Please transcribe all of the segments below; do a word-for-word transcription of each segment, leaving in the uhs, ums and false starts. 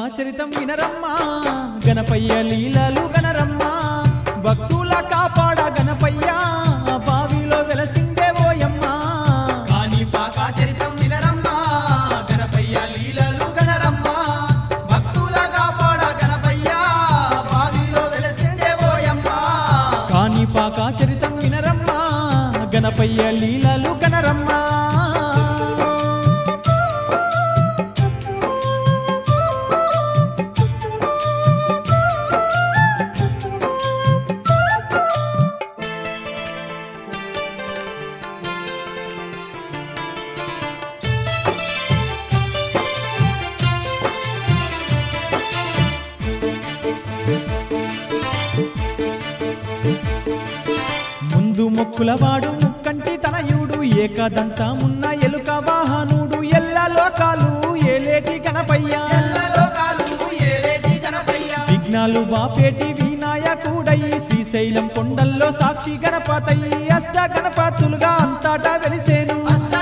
చరితం వినరమ్మా గణపయ్య లీలలు గనరమ్మా భక్తుల కాపాడ గణపయ్య బావిలో వెలసిందే ఓయమ్మా కాణిపాక చరితం వినరమ్మా గణపయ్య లీలలు గనరమ్మా భక్తుల కాపాడ గణపయ్య బావిలో వెలసిందే ఓయమ్మా కాణిపాక చరితం వినరమ్మా గణపయ్య లీలలు గనరమ్మా మొక్కులవాడు ముక్కంటి తనయుడు ఏకదంతమున్న ఎలుక వాహనుడు ఎల్ల లోకాలు ఏలేటి గణపయ్య విఘ్నాలు బాపేటి వినాయకుడయ్యి శ్రీశైలం కొండల్లో సాక్షి గణపతయ్యి అష్ట గణపతులుగా అంతటా వెలిసేను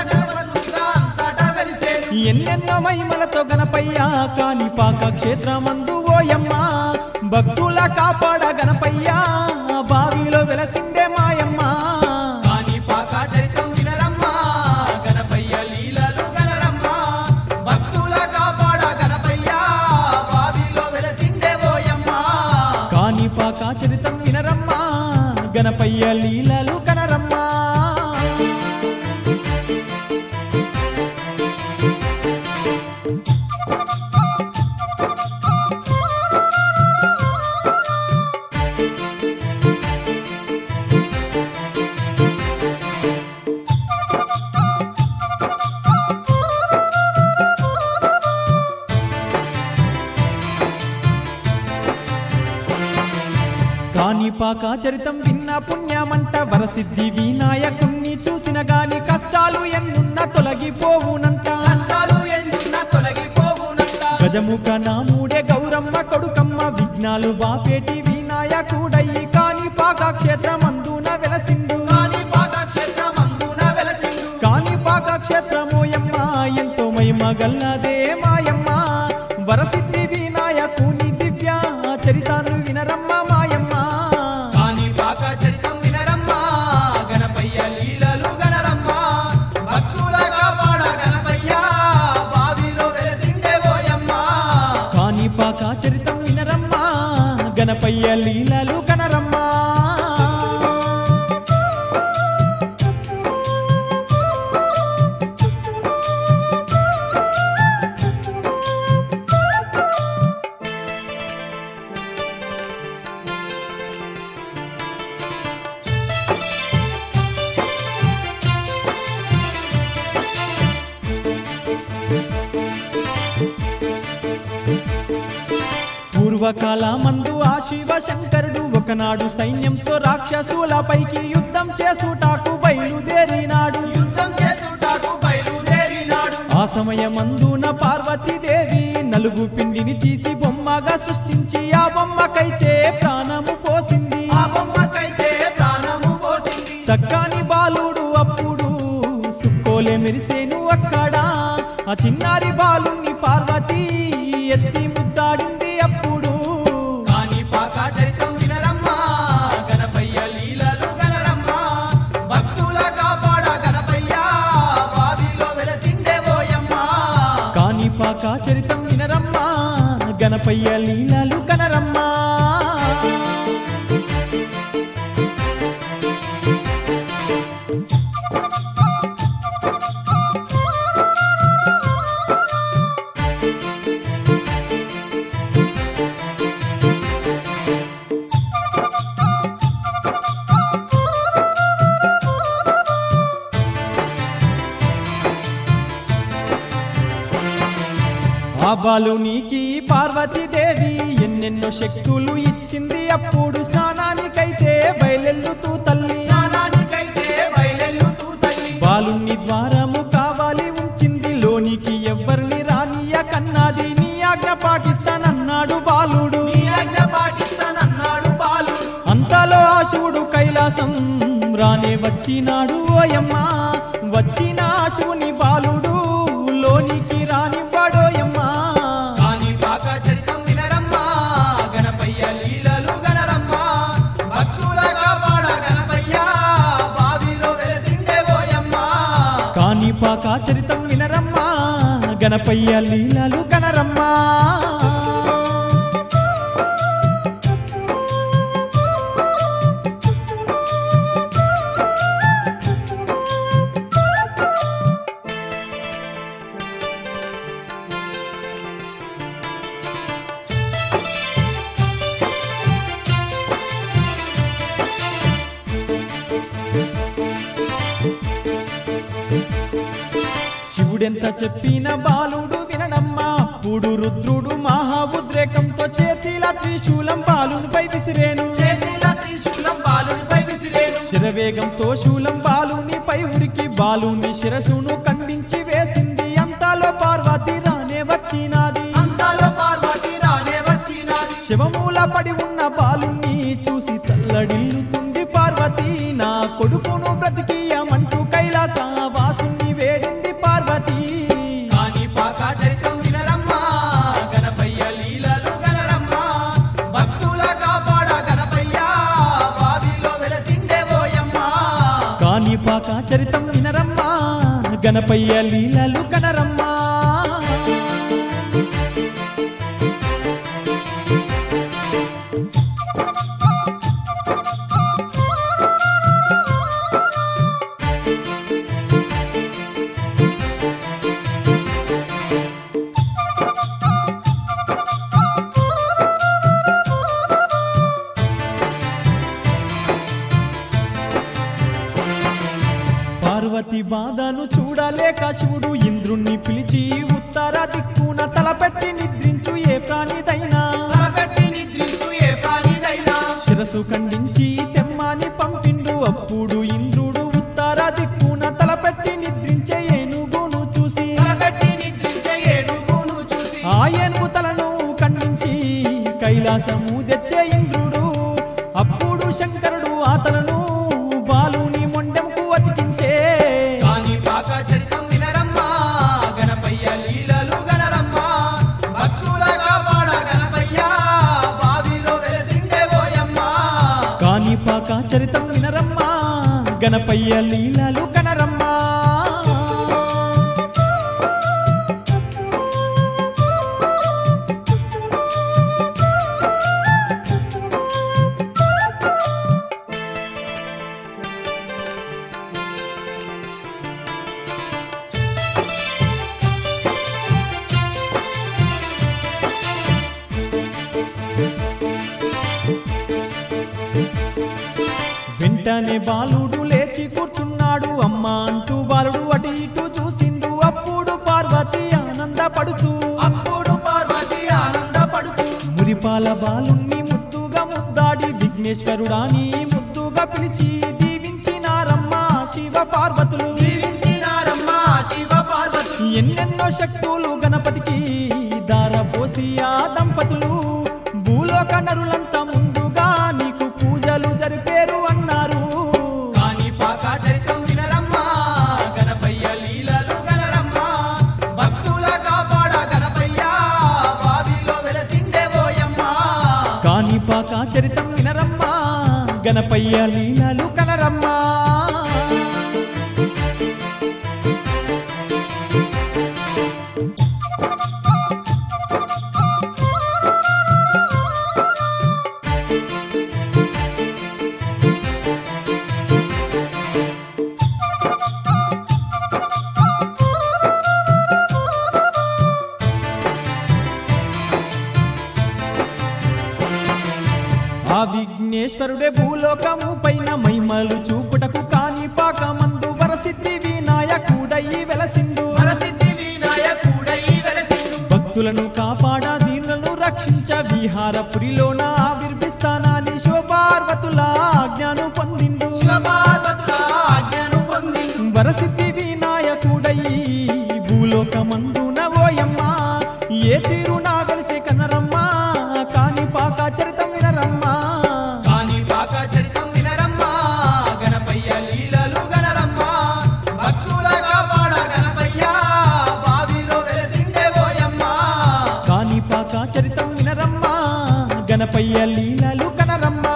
ఎన్నెన్నో మహిమలతో గణపయ్య కాణిపాక క్షేత్రమందు ఓయమ్మ భక్తుల కాపాడ గణపయ్య బావిలో వెలసిందే మాయమ్మ కాణిపాక చరితం వినరమ్మా గణపయ్య లీలలు గనరమ్మా భక్తుల కాపాడ గణపయ్య బావిలో వెలసిందే ఓయమ్మ కాణిపాక చరితం వినరమ్మా గణపయ్య లీలలు కనరమ్మా కాణిపాక చరితం విన్న పుణ్యమంట వరసిద్ధి వినాయకుణ్ణి చూసిన గాని కష్టాలు ఎన్నున్న తొలగిపోవునంట కష్టాలు ఎన్నున్న తొలగిపోవునంట గజముఖ నాముడే గౌరమ్మ కొడుకమ్మ విఘ్నాలు బాపేటి వినాయకుడయ్యి కాణిపాక క్షేత్రమందున వెలసిండు కాణిపాక క్షేత్రమందున వెలసిండు కాణిపాక క్షేత్రమోయమ్మ ఎంతో మహిమ గల్లదే మాయమ్మ వరసిద్ధి వినాయకుని దివ్య చరితాను వినరమ్మ మాయమ్మ కాణిపాక చరితం వినరమ్మా గణపయ్య లీలలు గనరమ్మా భక్తుల కాపాడ గణపయ్య బావిలో వెలసిందే ఓయమ్మ కాణిపాక చరితం వినరమ్మా గణపయ్య లీలలు కనరమ్మా పూర్వకాల మందు ఆ శివ శంకరుడు ఒకనాడు సైన్యంతో రాక్షసులపైకి యుద్ధం చేసుటాకు బయలుదేరినాడు యుద్ధం చేసుటాకు బయలుదేరినాడు ఆ సమయమందున పార్వతీదేవి నలుగు పిండిని తీసి బొమ్మగా సృష్టించి ఆ బొమ్మకైతే ప్రాణము పోసింది ఆ బొమ్మకైతే ప్రాణము పోసింది సక్కాని బాలుడు అప్పుడు సుక్కోలే మెరిసేను అక్కడ ఆ చిన్నారి బాలుని పార్వతి ఎత్తి ముద్దాడింది అప్పుడు కాణిపాక చరితం వినరమ్మా గణపయ్య లీలలు గనరమ్మా భక్తుల కాపాడ గణపయ్య బావిలో వెలసిందే ఓయమ్మ కాణిపాక చరితం వినరమ్మా గణపయ్య లీలలు కనరమ్మా ఆ బాలునికి పార్వతీదేవి ఎన్నెన్నో శక్తులు ఇచ్చింది అప్పుడు స్నానానికైతే బయలెల్లుతూ తల్లి స్నానానికైతే బయలెల్లుతూ తల్లి బాలుని ద్వారము కావాలి ఉంచింది లోనికి ఎవ్వరిని రానియ కన్నాది నీ ఆజ్ఞ పాటిస్తానన్నాడు బాలుడు నీ ఆజ్ఞ పాటిస్తానన్నాడు బాలుడు అంతలో ఆ శివుడు కైలాసం రానే వచ్చినాడు ఓయమ్మ వచ్చిన ఆ శివుని బాలుడు లోనికి రానివ్వడోయమ్మ కాణిపాక చరితం గణపయ్య లీలలు కనరమ్మా. శివుడెంత చెప్పిన బాలుడు వినడమ్మా. అప్పుడు రుద్రుడు మహా ఉద్రేకంతో చేతిల త్రిశూలం బాలునిపై విసిరేను. చేతిల త్రిశూలం బాలునిపై విసిరేను. శిరవేగంతో శూలం బాలునిపై ఉరికి బాలుని శిరసును ఖండించి వేసింది. అంతలో పార్వతి రానే వచ్చినాది. అంతలో పార్వతి రానే వచ్చినాది. శివమూల పడి ఉన్న బాలుని చూసి తల్లడిల్లుతుంది పార్వతి. నా కొడుకును బ్రతికియమంటూ కైలాస వాసుని వేడింది పార్వతి. కాని పాక చరితం వినరమ్మా గణపయ్య లీలలు గనరమ్మా. భక్తుల కాపాడ గణపయ్య బావిలో వెలసిండే ఓయమ్మా. కాని పాక చరితం వినరమ్మా గణపయ్య లీలలు కనరమ్మా. పార్వతి బాధను చూడలేక శివుడు ఇంద్రుణ్ణి పిలిచి ఉత్తర దిక్కున తలపెట్టి నిద్రించు ఏ ప్రాణిదైనా. తలపెట్టి నిద్రించు ఏ ప్రాణిదైనా. శిరసు ఖండించి తెమ్మాని పంపిండు. అప్పుడు ఇంద్రుడు ఉత్తర దిక్కున తలపెట్టి నిద్రించే ఏనుగును చూసి తలపెట్టి నిద్రించే ఏనుగును చూసి ఆ ఏనుగు తలను ఖండించి కైలాసము తెచ్చే ఇంద్రుడు. అప్పుడు శంకరుడు ఆ తలను బాలుని మొండెంకు అతికించే. కాని పాక చరితం వినరమ్మా గణపయ్య లీలలు గనరమ్మా. భక్తుల కాపాడ గణపయ్య బావిలో వెలసిండే ఓయమ్మా. కాని పాక చరితం వినరమ్మా గణపయ్య లీలలు కనరమ్మా. వెంటనే బాలుడు లేచి కూర్చున్నాడు. అమ్మ అంటూ బాలుడు అటు ఇటు చూసిండు. అప్పుడు పార్వతి ఆనందపడుతూ అప్పుడు పార్వతి ఆనందపడుతూ మురిపాల బాలుణ్ణి ముద్దుగా ముద్దాడి విఘ్నేశ్వరుడాని ముద్దుగా పిలిచి దీవించినారమ్మ శివ పార్వతులు. దీవించినారమ్మా శివ పార్వతులు. ఎన్నెన్నో శక్తులు గణపతికి దారపోసి ఆ దంపతులు. భూలోక నరులంతా ముందుగా నీకు పూజలు జరిపేరు అన్నారు. కాని పాక చరితం వినరమ్మా గణపయ్య లీలలు గనరమ్మా. భక్తుల కాపాడ గణపయ్య బావిలో వెలసిండే ఓయమ్మా. కాని పాక చరితం వినరమ్మా గణపయ్య లీలలు కనరమ్మా. ఆ విఘ్నేశ్వరుడే భూలోకము పైన మహిమలు చూపుటకు కాని పాకమందు వరసిద్ధి వినాయకుడయి వెలసిండు. వరసిద్ధి వినాయకుడై వెలసిండు. భక్తులను కాపాడ దీనులను రక్షించ విహారపురిలోన ఆవిర్భిస్తానని శివపార్వతుల ఆజ్ఞను పొందిండు. శివపార్వతుల ఆజ్ఞను పొందిండు. వరసిద్ధి వినాయకుడయి భూలోకమందున ఓయమ్మ ఏ తీరునా వెలిసే కనరమ్మా. కాని పాక చరితం వినరమ్మా. కాని పాక చరితం వినరమ్మా గణపయ్య లీలలు గనరమ్మా. భక్తుల కాపాడ గణపయ్య బావిలో వెలసిండే ఓయమ్మా. కాని పాక చరితం వినరమ్మా గణపయ్య లీలలు కనరమ్మా.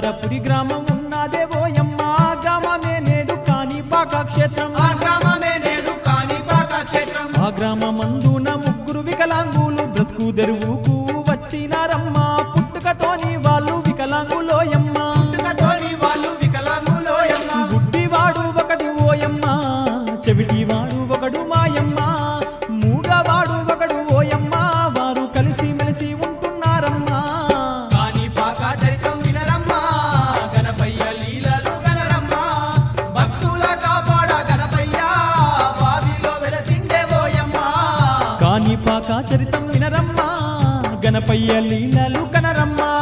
మందారపురి గ్రామం ఉన్నదే ఓయమ్మ గ్రామమే నేడు కాణిపాక క్షేత్రం ఆ గ్రామమే నేడు కాణిపాక క్షేత్రం ఆ గ్రామమందున ముగ్గురు వికలాంగులు బ్రతుకు తెరువుకు వచ్చినారమ్మ పుట్టుకతోని వాళ్ళు వికలాంగులోయమ్మ పుట్టుకతోని వాళ్ళు వికలాంగులోయమ్మ గుడ్డివాడు ఒకడు ఓయమ్మ చెవిటివాడు ఒకడు మాయమ్మ మూగవాడు ఒకడు ఓయమ్మ వారు కలిసి మెలిసి ఉంటున్నారమ్మా కాణిపాక చరితం వినరమ్మా గణపయ్య లీలలు గనరమ్మా భక్తుల కాపాడ గణపయ్య బావిలో వెలసిండే ఓయమ్మ కాణిపాక చరితం వినరమ్మా గణపయ్య లీలలు కనరమ్మా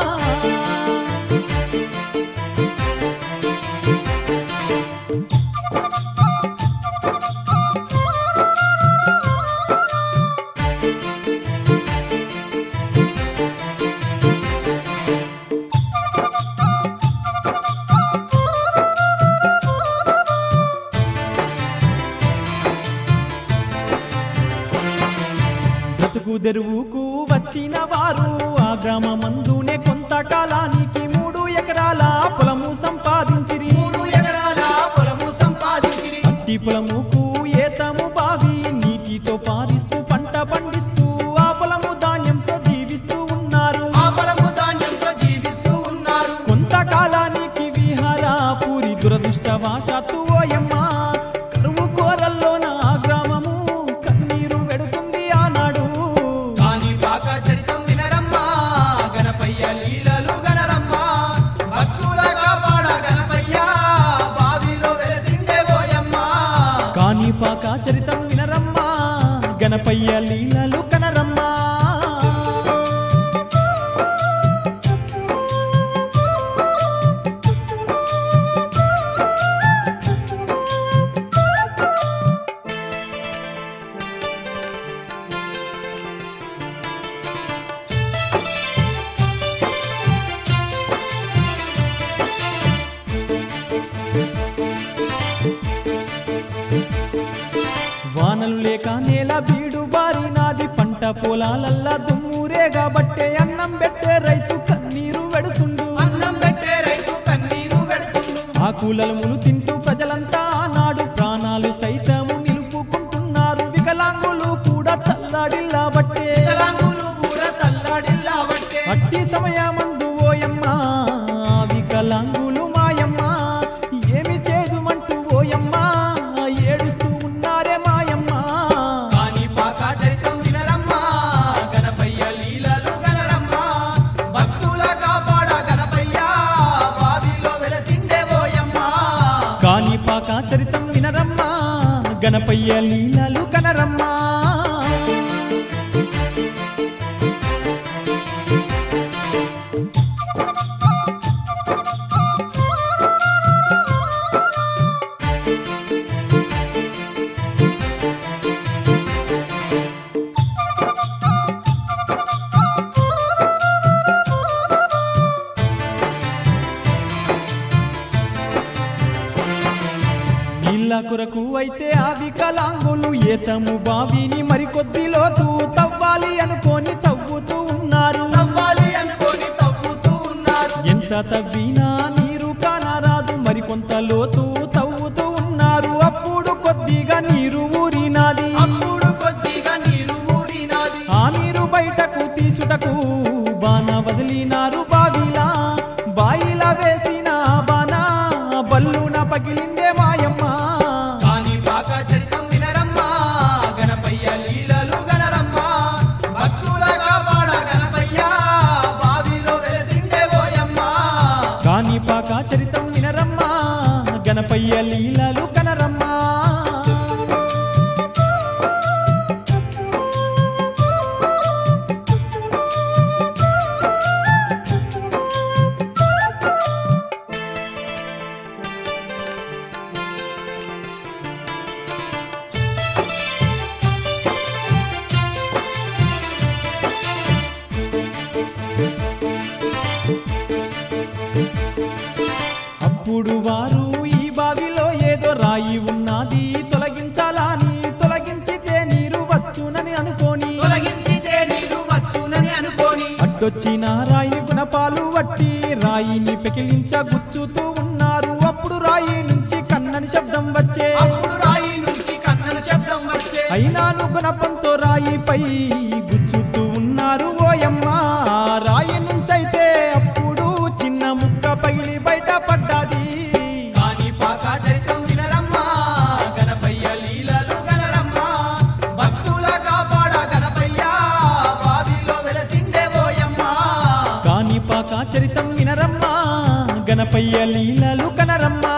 బ్రతుకు తెరువుకు వచ్చిన వారు ఆ గ్రామమందునే కొంతకాలానికి మూడు ఎకరాల పొలము సంపాదించిరి మూడు ఎకరాల పొలము సంపాదించిరి అట్టి పొలముకు ఏతము బావి నీటితో పారిస్తూ పంట పండిస్తూ ఆ పొలము ధాన్యంతో జీవిస్తూ ఉన్నారు ఆ పొలము ధాన్యంతో జీవిస్తూ ఉన్నారు కొంతకాలానికి విహారపురి దురదృష్టవశాత్తు ఓయమ్మ కరువు కోరల్లోన ఆ గ్రామము కన్నీరు వెడుతుంది ఆనాడు కాణిపాక చరితం వినరమ్మా గణపయ్య లీలలు గనరమ్మా భక్తుల కాపాడ గణపయ్య బావిలో వెలసిండే ఓయమ్మ కాణిపాక చరితం వినరమ్మా గణపయ్య లీలలు కనరమ్మా వానలు లేక నేల బీడు బారినాది పంట పొలాలల్లా దుమ్మురే కాబట్టే అన్నం పెట్టే రైతు కన్నీరు వెడుతుండు అన్నం పెట్టే రైతు కన్నీరు వెడుతుండు ఆకులములు తింటూ ప్రజలంతా ఆనాడు ప్రాణాలు సైతము నిలుపుకుంటున్నారు వికలాంగులు కూడా తల్లాడిల్లా బట్టే వికలాంగులు కూడా తల్లాడిల్లాబట్టే అట్టి సమయమందు ఓయమ్మ ఆ వికలాంగులు మాయమ్మ ఏమి చేదుమంటూ ఓయమ్మ ఏడుస్తూ ఉన్నారే మాయమ్మ కాణిపాక చరితం వినరమ్మా గణపయ్య లీలలు గనరమ్మా భక్తుల కాపాడ గణపయ్య బావిలో వెలసిండే ఓయమ్మ కాణిపాక చరితం వినరమ్మా గణపయ్య లీలలు కనరమ్మా నీళ్ళ కొరకు అయితే ఆ వికలాంగులు ఏతము బావిని మరికొద్ది లోతు తవ్వాలి అనుకొని తవ్వుతూ ఉన్నారు తవ్వాలి అనుకొని తవ్వుతూ ఉన్నారు ఎంత తవ్వినా నీరు కానరాదు మరికొంత లోతు తవ్వుతూ ఉన్నారు అప్పుడు కొద్దిగా నీరు ఊరినాది అప్పుడు కొద్దిగా నీరు ఊరినాది ఆ నీరు బయటకు తీసుటకు బాణ వదిలినారు బావిలా బాయిలా వేసిన బాణ బల్లున పగిలిందే మాయమ్మ కాణిపాక చరితం వినరమ్మా గణపయ్య లీలలు గనరమ్మా భక్తుల కాపాడ గణపయ్య బావిలో వెలసిండే ఓయమ్మ కాణిపాక చరితం వినరమ్మా గణపయ్య లీలలు కనరమ్మా అప్పుడు వారు ఈ బావిలో ఏదో రాయి ఉన్నది తొలగించాలని తొలగించితే నీరు వచ్చునని అనుకోని తొలగించితే నీరు వచ్చునని అనుకోని అడ్డొచ్చిన రాయి గుణపాలు వట్టి రాయి రాయిని పెకిలించ గుచ్చుతూ ఉన్నారు అప్పుడు రాయి నుంచి కన్నని శబ్దం వచ్చే అప్పుడు రాయి నుంచి కన్నన శబ్దం వచ్చే అయినాను గుణపంతో రాయిపై గుచ్చుతూ ఉన్నారు ఓయమ్మ రాయి నుంచైతే అప్పుడు చిన్న ముక్క పగిలి బయట పడ్డది కాణిపాక చరితం వినరమ్మా గణపయ్య లీలలు గనరమ్మా భక్తుల కాపాడ గణపయ్య బావిలో వెలసిండే ఓయమ్మా కాణిపాక చరితం వినరమ్మా గణపయ్య లీలలు కనరమ్మా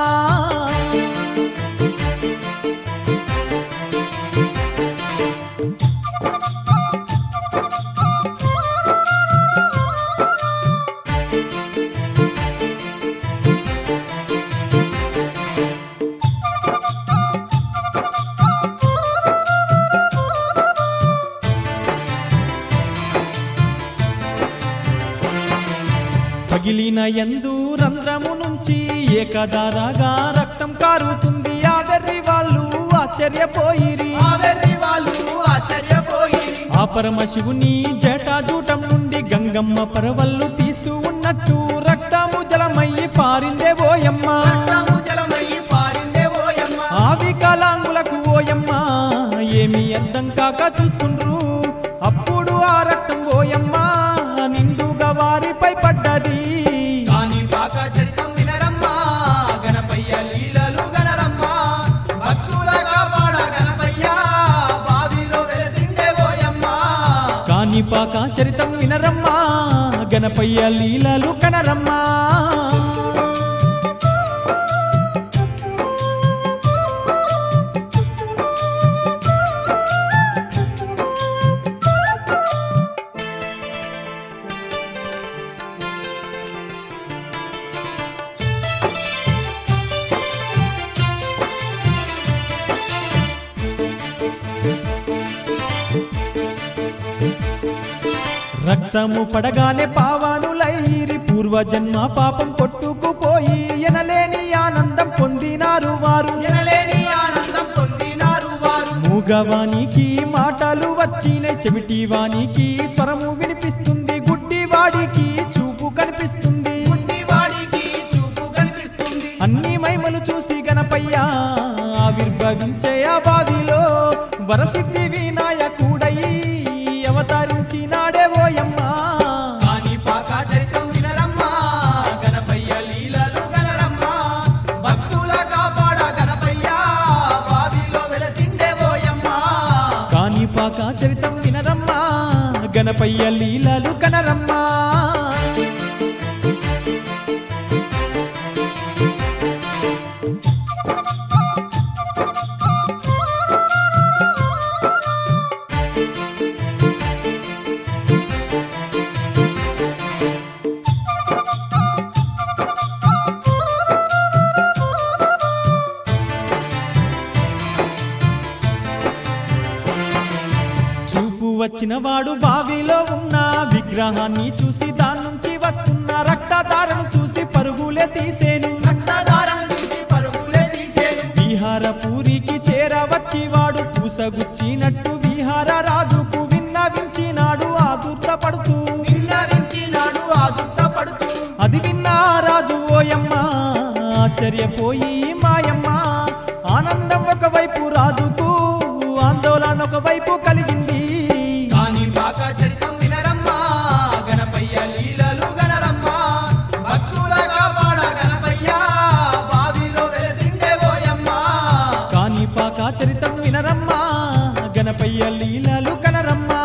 పగిలిన యందు రంధ్రము నుంచి ఏకధారగా రక్తం కారుతుంది ఆ వెర్రి వాళ్ళు ఆశ్చర్యపోయిరి ఆ వెర్రి వాళ్ళు ఆశ్చర్యపోయిరి ఆ పరమశివుని జటాజూటం నుండి గంగమ్మ పరవళ్ళు తీస్తూ ఉన్నట్టు రక్తము జలమయ్యి పారిందే ఓయమ్మ రక్తము జలమయ్యి పారిందే ఓయమ్మ ఆ వికలాంగులకు ఓయమ్మ ఏమి అర్థం కాక చూస్తుండ్రు అప్పుడు ఆ రక్తం ఓయమ్మ నిండుగా వారిపై పడ్డది కాణిపాక చరితం వినరమ్మా గణపయ్య లీలలు గనరమ్మా భక్తుల కాపాడ గణపయ్య బావిలో వెలసిండే ఓయమ్మా కాణిపాక చరితం వినరమ్మా గణపయ్య లీలలు కనరమ్మా రక్తము పడగానే పావానులైరి పూర్వజన్మ పాపం కొట్టుకుపోయి ఎనలేని ఆనందం పొందినారు వారు ఎనలేని ఆనందం పొందినారు వారు మూగవానికి మాటలు వచ్చిన చెవిటివానికి స్వరము వినిపిస్తుంది గుడ్డివాడికి చూపు కనిపిస్తుంది గుడ్డివాడికి చూపు కనిపిస్తుంది అన్ని మహిమలు చూసి గణపయ్య ఆవిర్భవించే ఆ బావిలో వరసిద్ధి వినాయకుడయి అవతరించినాడే ఓయమ్మ కాణిపాక చరితం వినరమ్మా గణపయ్య లీలలు గనరమ్మా భక్తుల కాపాడ గణపయ్య బావిలో వెలసిండే ఓయమ్మా కాణిపాక చరితం వినరమ్మా గణపయ్య లీలలు కనరమ్మా వచ్చిన వాడు బావిలో ఉన్న విగ్రహాన్ని చూసి దాని నుంచి వస్తున్న రక్తధారను చూసి పరుగులే తీసేను రక్తధారను చూసి పరుగులే తీసేను విహారపూరికి చేరవచ్చి వాడు పూసగుచ్చినట్టు విహార రాజుకు విన్నవించినాడు ఆదుర్తపడుతూ విన్నవించినాడు ఆదుర్తపడుతూ అది విన్న రాజు ఓయమ్మ ఆశ్చర్యపోయి మాయమ్మ ఆనందం ఒకవైపు రాజుకు ఆందోళన ఒకవైపు కలిగింది కాణిపాక చరితం వినరమ్మా గణపయ్య లీలలు గనరమ్మా భక్తుల కాపాడ గణపయ్య బావిలో వెలసిండే ఓయమ్మా కాణిపాక చరితం వినరమ్మా గణపయ్య లీలలు కనరమ్మా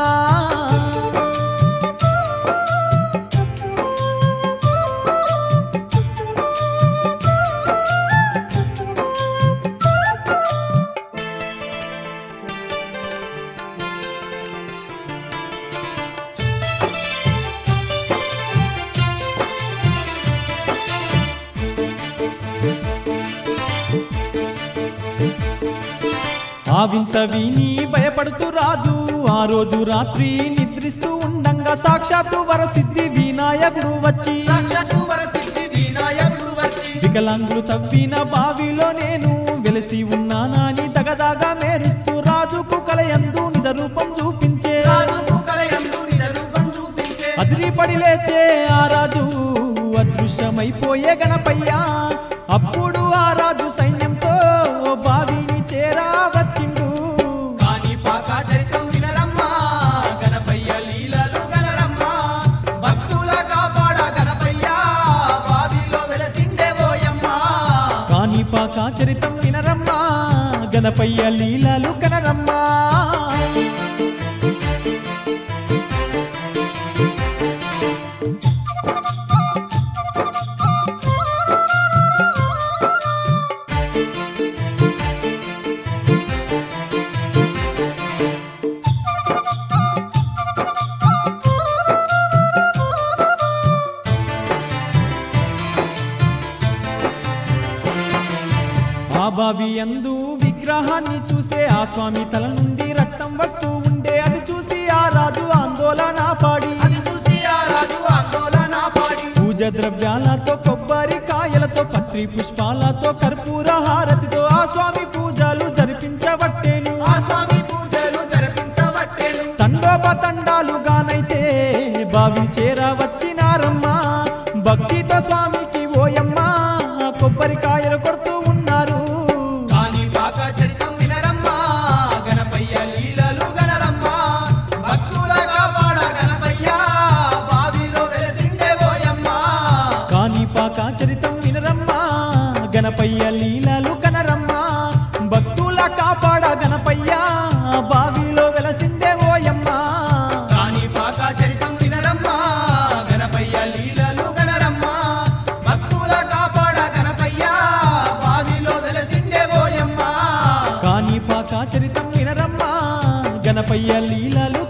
ఆ వింత విని భయపడుతూ రాజు ఆ రోజు రాత్రి నిద్రిస్తూ ఉండంగా సాక్షాత్తు వరసిద్ధి వినాయకుడు వచ్చి సాక్షాత్తు వరసిద్ధి వినాయకుడు వచ్చి వికలాంగులు తవ్విన బావిలో నేను వెలసి ఉన్నానని దగదాగా మేరుస్తూ రాజుకు కలయందు నిజ రూపం చూపించే రాజుకు కలయందు నిజ రూపం చూపించే అదిరిపడి లేచే ఆ రాజు అదృశ్య అదృశ్యమైపోయే గణపయ్య అప్పుడు ఆ రాజు సైన్యంతో బావిని చేరా వచ్చిండు కాణిపాక చరితం వినరమ్మా గణపయ్య లీలలు గనరమ్మా భక్తుల కాపాడ గణపయ్య బావిలో వెలసిండే పోయమ్మా కాణిపాక చరితం వినరమ్మా గణపయ్య లీలలు కనరమ్మా ఆ బావి యందు విగ్రహాన్ని చూసే ఆ స్వామి తల నుండి రక్తం వస్తూ ఉండే అది చూసి ఆ రాజు ఆందోళన పాడి అది చూసి ఆ రాజు ఆందోళన పాడి పూజ ద్రవ్యాలతో కొబ్బరి కాయలతో పత్రి పుష్పాలతో కర్పూర హారతితో ఆ స్వామి పూజలు జరిపించవట్టేను ఆ స్వామి పూజలు జరిపించవట్టేను తండోపతండాలుగానైతే బావి చేరా వచ్చినారమ్మా భక్తితో స్వామికి ఓయమ్మా కొబ్బరికాయలు కొడుతూ ఉన్నారు కాణిపాక చరితం వినరమ్మా గణపయ్య లీలలు గనరమ్మా భక్తుల కాపాడ గణపయ్య బావిలో వెలసిండే పోయమ్మా కాణిపాక చరితం వినరమ్మా గణపయ్య లీలలు కనరమ్మా భక్తుల కాపాడ గణపయ్య బావిలో వెలసిందే ఓయమ్మా కాణిపాక చరితం వినరమ్మా గణపయ్య లీలలు గనరమ్మా భక్తుల కాపాడ గణపయ్య బావిలో వెలసిండే పోయమ్మా కాణిపాక చరితం వినరమ్మా గణపయ్య లీలలు